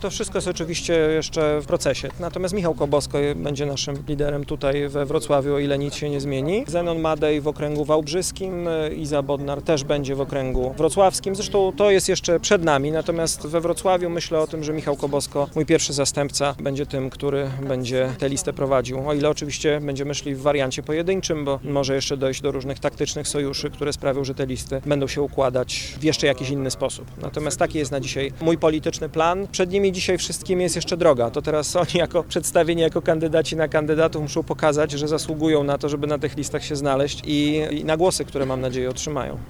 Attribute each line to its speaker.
Speaker 1: To wszystko jest oczywiście jeszcze w procesie. Natomiast Michał Kobosko będzie naszym liderem tutaj we Wrocławiu, o ile nic się nie zmieni. Zenon Madej w okręgu wałbrzyskim, Iza Bodnar też będzie w okręgu wrocławskim. Zresztą to jest jeszcze przed nami, natomiast we Wrocławiu myślę o tym, że Michał Kobosko, mój pierwszy zastępca, będzie tym, który będzie tę listę prowadził. O ile oczywiście będziemy szli w wariancie pojedynczym, bo może jeszcze dojść do różnych taktycznych sojuszy, które sprawią, że te listy będą się układać w jeszcze jakiś inny sposób. Natomiast taki jest na dzisiaj mój polityczny plan. Przed nimi dzisiaj wszystkim jest jeszcze droga. To teraz oni jako przedstawieni, jako kandydaci na kandydatów muszą pokazać, że zasługują na to, żeby na tych listach się znaleźć i na głosy, które mam nadzieję otrzymają.